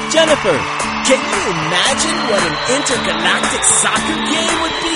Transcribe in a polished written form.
Jennifer, can you imagine what an intergalactic soccer game would be?